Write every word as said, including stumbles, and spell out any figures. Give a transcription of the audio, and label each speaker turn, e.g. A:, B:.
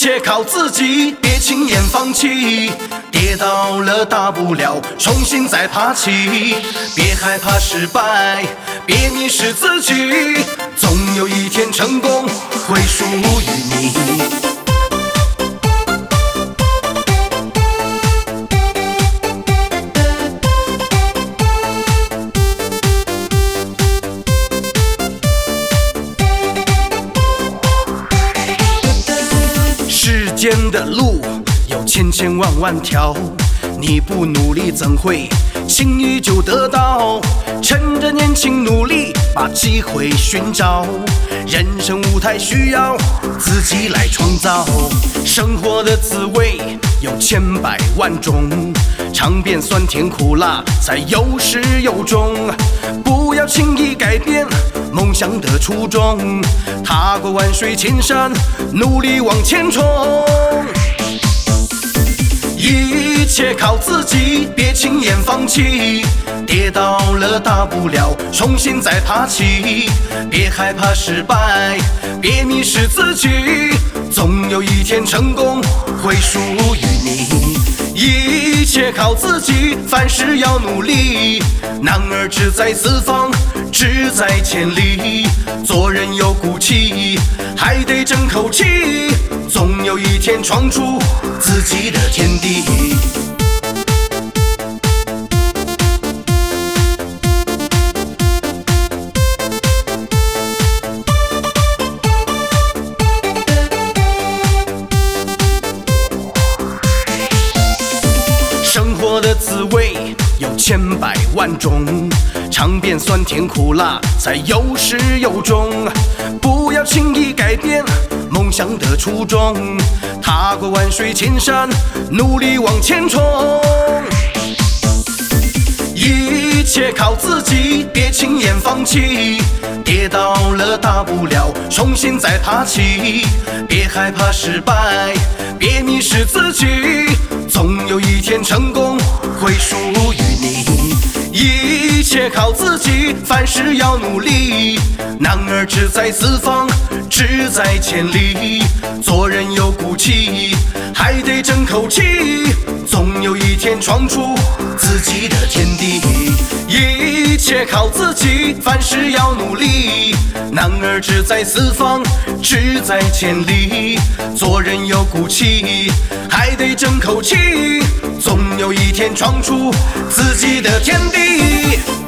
A: 切靠自己，别轻言放弃。跌倒了大不了，重新再爬起。别害怕失败，别迷失自己，总有一天成功会属于你。世间的路有千千万万条，你不努力怎会轻易就得到？趁着年轻努力，把机会寻找。人生舞台需要自己来创造，生活的滋味有千百万种，尝遍酸甜苦辣才有始有终。不要轻易改变梦想的初衷，踏过万水千山，努力往前冲。一切靠自己，别轻言放弃。跌倒了大不了，重新再爬起。别害怕失败，别迷失自己，总有一天成功会属于你。一切靠自己，凡事要努力。男儿志在四方，志在千里。做人有骨气，还得争口气，总有一天闯出自己的天地。生活的滋味有千百万种，尝遍酸甜苦辣才有始有终。不要轻易改变梦想的初衷，踏过万水千山，努力往前冲。一切靠自己，别轻言放弃。跌倒了大不了，重新再爬起。别害怕失败，别迷失自己，总有一天成功会属于你。一切靠自己，凡事要努力。男儿志在四方，志在千里。做人有骨气，还得争口气，总有一天闯出自己的天地。一切靠自己，凡事要努力。男儿志在四方，志在千里。做人有骨气，还得争口气，总有一天闯出自己的天地。